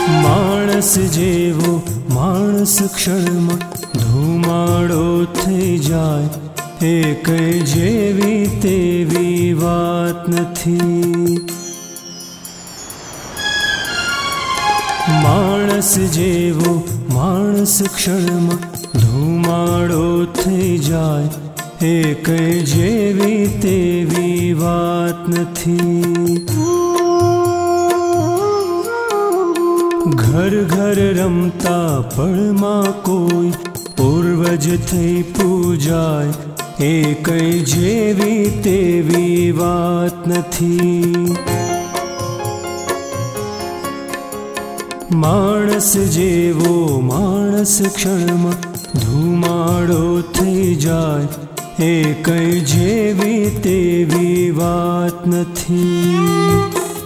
માણસ જેવો માણસ ક્ષણમાં ધુમાડો થઈ જાય, એ કઈ જેવી તેવી વાત નથી. માણસ જેવો માણસ ક્ષણમાં ધુમાડો થઈ જાય, એ કઈ જેવી તેવી વાત નથી. ઘર ઘર રમતા પળમાં કોઈ પૂર્વજ થઈ પૂજાય, એ કઈ જેવી તેવી વાત નથી. માણસ જેવો માણસ ક્ષણમાં ધુમાડો થઈ જાય, એ કઈ જેવી તેવી વાત નથી.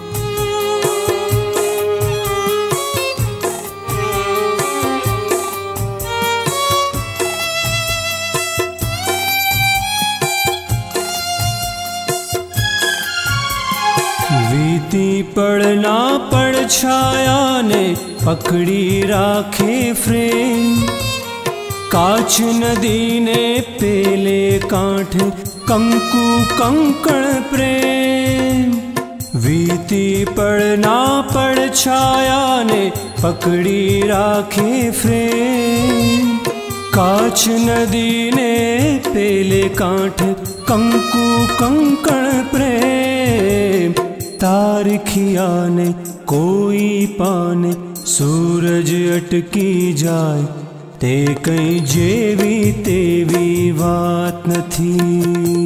વીતી પળના પડછાયાને પકડી રાખે ફ્રેમ, કાચ નદીને પેલે કાંઠે કંકુ કંકણ પ્રેમ. વીતી પળના પડછાયાને પકડી રાખે ફ્રેમ, કાચ નદીને પેલે કાંઠે કંકુ કંકણ પ્રેમ. તારીખિયાને કોઈ પાને સૂરજ અટકી જાય, તે કઈ જેવી તેવી વાત નથી.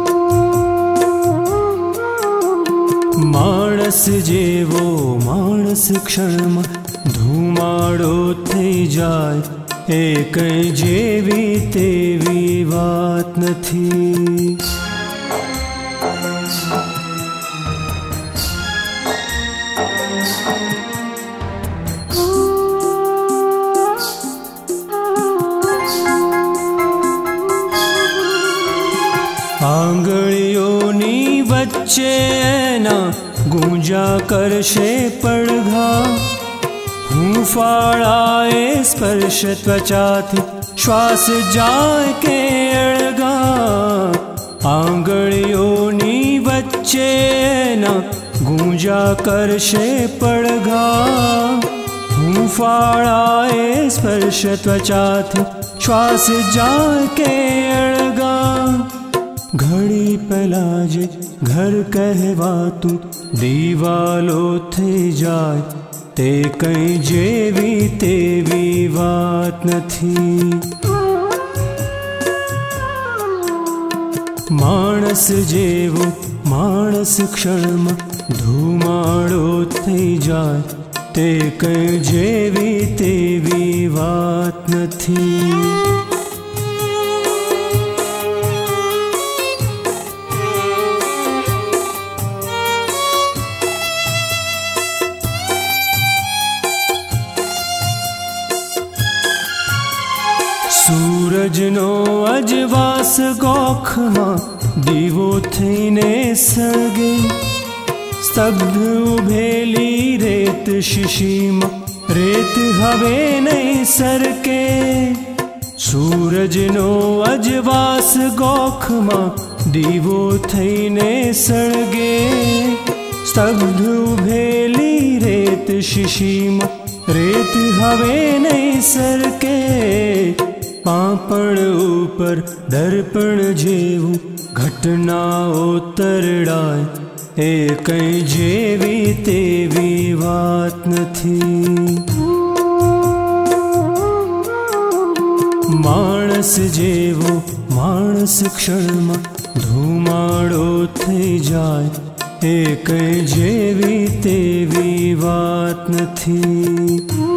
માણસ જેવો માણસ ક્ષણમાં ધુમાડો થઈ જાય, એ કઈ જેવી તેવી વાત નથી. આંગળીઓની વચ્ચે એના ગુંજા કરશે પડઘા, હુંફાળાએ સ્પર્શ ત્વચાથી શ્વાસ જાય કે અળગા. આંગળીઓની વચ્ચે એના ગુંજા કરશે પડઘા, હુંફાળાએ સ્પર્શ ત્વચાથી શ્વાસ જાય કે અળગા. ઘડી પહેલા જે ઘર કહેવાતું દીવાલો થઈ જાય, તે કઈ જેવી તેવી વાત નથી. માણસ જેવો માણસ ક્ષણમાં ધુમાડો થઈ જાય, તે કઈ જેવી તેવી વાત નથી. સૂરજનો અજવાસ ગોખમાં દીવો થઈને સળગે, સ્તબ્ધ ઉભેલી રેત શીશીમાં રેત હવે નહીં સરકે. સૂરજનો અજવાસ ગોખમાં દીવો થઈને સળગે, સ્તબ્ધ ઉભેલી રેત શીશીમાં રેત હવે નહીં સરકે. પાંપણ ઉપર દર્પણ જેવું ઘટનાઓ તરડાય, એ કઈ જેવી તેવી વાત નથી. માણસ જેવો માણસ ક્ષણમાં ધુમાડો થઈ જાય, એ કઈ જેવી તેવી વાત નથી.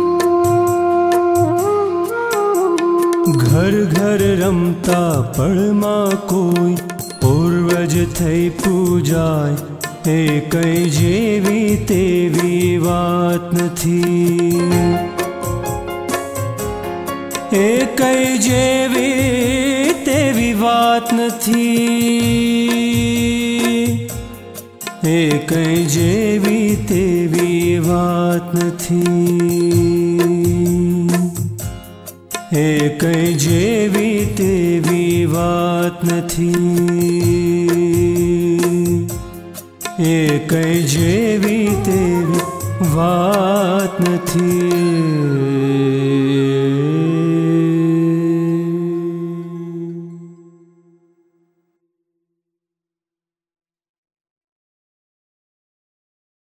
ઘર ઘર રમતા પળમાં કોઈ પૂર્વજ થઈ પૂજાય, એ કઈ જેવી તેવી વાત નથી. એ કઈ જેવી તેવી વાત નથી. એકઈ જેવી તેવી વાત નથી, એકઈ જેવી તેવી વાત નથી, એકઈ જેવી તેવી વાત નથી।